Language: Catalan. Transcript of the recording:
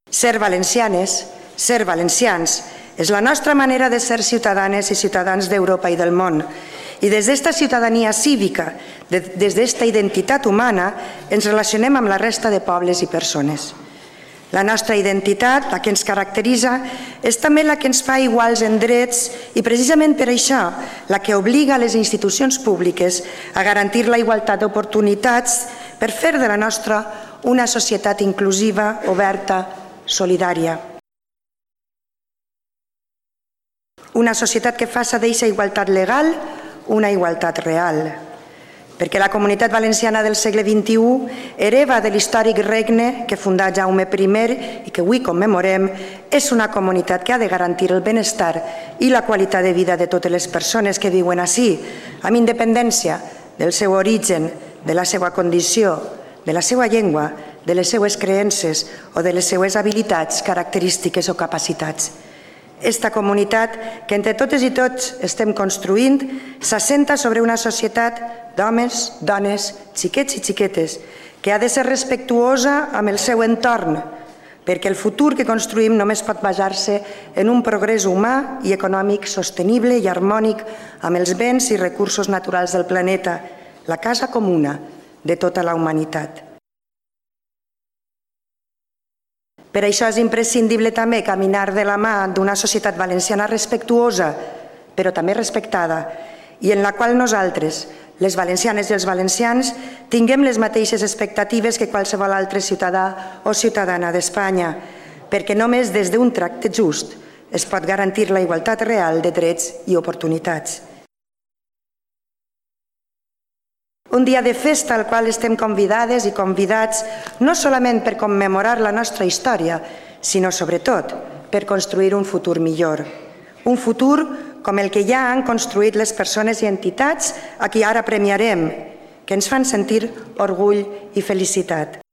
Ser valencianes, ser valencians, és la nostra manera de ser ciutadanes i ciutadans d'Europa i del món. I des d'esta ciutadania cívica, des d'esta identitat humana, ens relacionem amb la resta de pobles i persones. La nostra identitat, la que ens caracteritza, és també la que ens fa iguals en drets i precisament per això la que obliga les institucions públiques a garantir la igualtat d'oportunitats per fer de la nostra una societat inclusiva, oberta, solidària. Una societat que faça d'eixa igualtat legal una igualtat real. Perquè la Comunitat Valenciana del segle XXI hereva de l'històric regne que fundà Jaume I i que avui commemorem, és una comunitat que ha de garantir el benestar i la qualitat de vida de totes les persones que viuen ací, amb independència del seu origen, de la seva condició, de la seva llengua, de les seues creences o de les seues habilitats, característiques o capacitats. Esta comunitat que entre totes i tots estem construint s'assenta sobre una societat d'homes, dones, xiquets i xiquetes que ha de ser respectuosa amb el seu entorn, perquè el futur que construïm només pot basar-se en un progrés humà i econòmic sostenible i harmònic amb els béns i recursos naturals del planeta, la casa comuna de tota la humanitat. Per això és imprescindible també caminar de la mà d'una societat valenciana respectuosa, però també respectada, i en la qual nosaltres, les valencianes i els valencians, tinguem les mateixes expectatives que qualsevol altre ciutadà o ciutadana d'Espanya, perquè només des d'un tracte just es pot garantir la igualtat real de drets i oportunitats. Un dia de festa al qual estem convidades i convidats no solament per commemorar la nostra història, sinó sobretot per construir un futur millor. Un futur com el que ja han construït les persones i entitats a qui ara premiarem, que ens fan sentir orgull i felicitat.